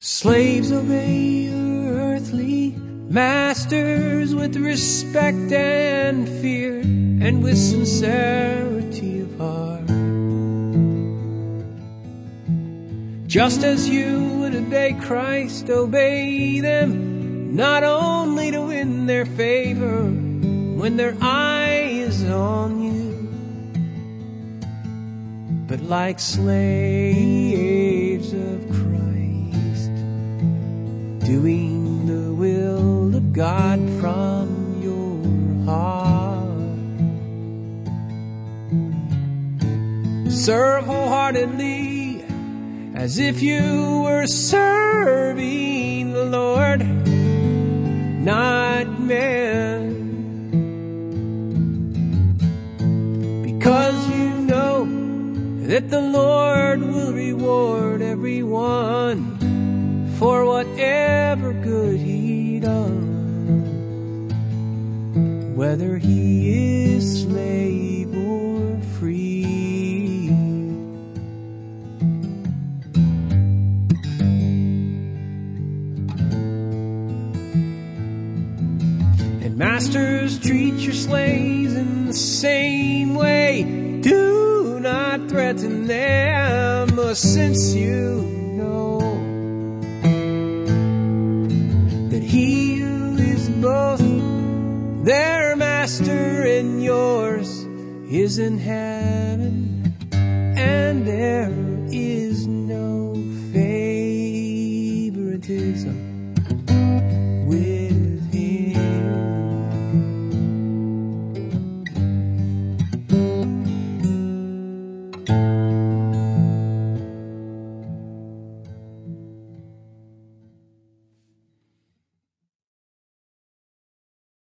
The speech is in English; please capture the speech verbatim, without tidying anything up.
Slaves, obey your earthly masters with respect and fear, and with sincerity of heart, just as you would obey Christ. Obey them, not only to win their favor when their eye is on you, but like slaves of Christ, doing the will of God from your heart. Serve wholeheartedly, as if you were serving the Lord, not man, because you know that the Lord will reward everyone for whatever good he does, whether he is slave or free. And masters, treat your slaves in the same way. Do not threaten them, since you know that he who is both their master and yours is in heaven, and there is no favoritism.